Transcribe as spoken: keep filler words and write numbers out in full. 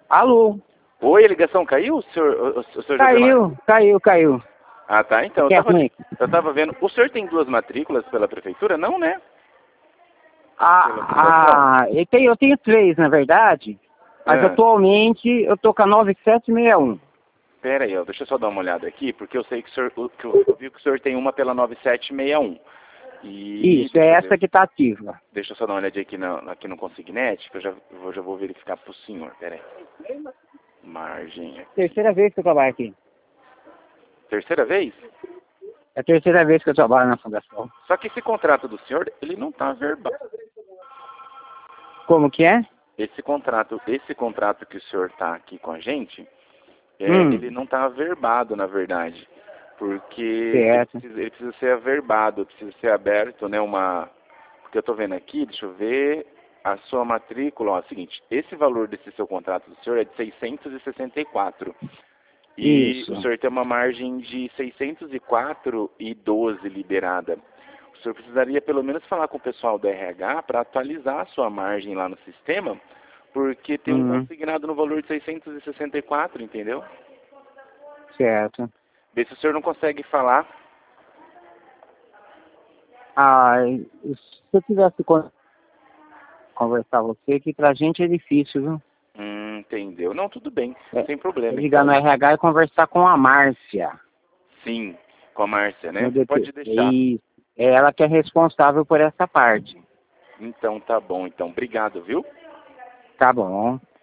Alô? Oi, a ligação caiu? O senhor, o, o senhor Caiu, caiu, caiu. Ah, tá. Então, eu Quer tava, ruim? eu tava vendo. O senhor tem duas matrículas pela prefeitura? Não, né? Pela fundação? Ah, ah, eu tenho, eu tenho três, na verdade, mas Ah, atualmente eu tô com a nove sete seis um. pera aí, ó, deixa eu só dar uma olhada aqui, porque eu sei que o senhor, o- que eu, eu vi que o senhor tem uma pela nove sete seis um. E Isso, é deixa eu essa ver. que tá ativa. Deixa eu só dar uma olhadinha aqui, na, aqui no Consignet, que eu já, eu já vou verificar pro senhor. Pera aí. Margem aqui. Terceira vez que eu trabalho aqui. Terceira vez? É a terceira vez que eu trabalho na fundação. Só que esse contrato do senhor, ele não tá verbal. Como que é? Esse contrato, esse contrato que o senhor tá aqui com a gente, é, Hum, ele não tá averbado, na verdade. Porque ele certo. precisa, ele precisa ser averbado, precisa ser aberto, né, uma... Porque eu tô vendo aqui, deixa eu ver, a sua matrícula, ó, é o seguinte, esse valor desse seu contrato do senhor é de seiscentos e sessenta e quatro. E Isso. o senhor tem uma margem de seiscentos e quatro e doze liberada. O senhor precisaria pelo menos falar com o pessoal do R H para atualizar a sua margem lá no sistema, porque tem um Hum, consignado no valor de seiscentos e sessenta e quatro, entendeu? certo. Vê se o senhor não consegue falar. Ah, se eu tivesse con- conversar com você, que pra gente é difícil, viu? Hum, entendeu? Não, tudo bem, É, sem é problema. ligar no Então, R H e conversar com a Márcia, sim, com a Márcia, né? no Você D T. pode deixar. E é ela que é responsável por essa parte. Então, tá bom. Então, obrigado, viu? Tá bom.